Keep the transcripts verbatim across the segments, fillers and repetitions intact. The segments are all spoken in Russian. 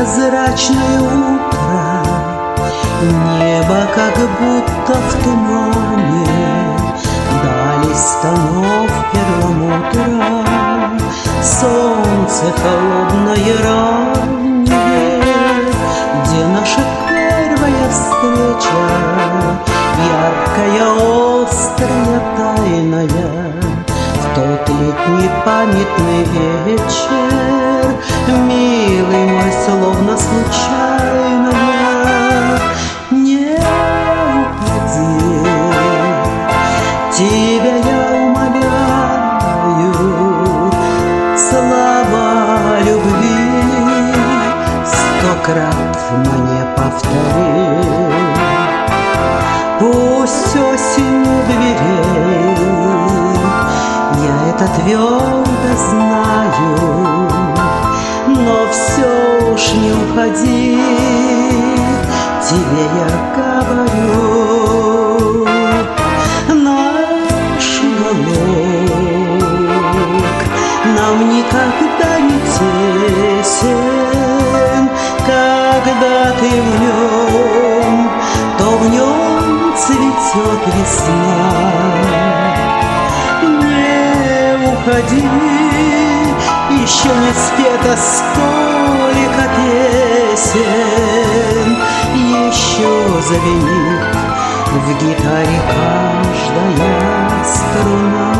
Прозрачное утро, небо как будто в тумане, дали станов перламутра, солнце холодное раннее, где наша первая встреча, яркая, острая, тайная. В тот летний памятный вечер, милый мой, словно случайно, не уходи, тебя я умоляю, слова любви сто крат мне повтори. Пусть осень у дверей, я это твердо знаю, но все уж не уходи, тебе я говорю. Наш уголок нам никогда не тесен, когда ты в нем, то в нем цветет весна. Уходи, еще не спето столько песен, еще звенит в гитаре каждая струна.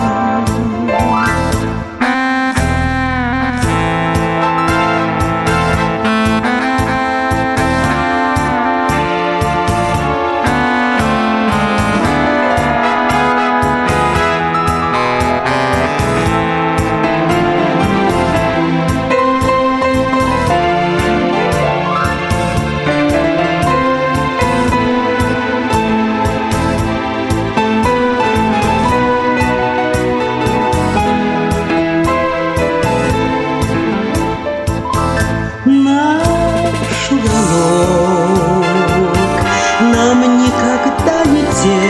Наш уголок нам никогда не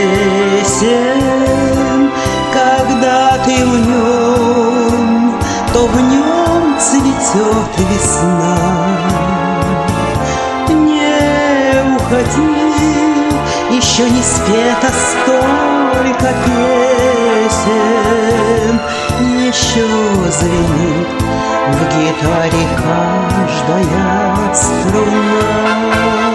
тесен, когда ты в нем, то в нем цветет весна. Не уходи, еще не спето столько песен, еще звенит в гитаре каждая струна.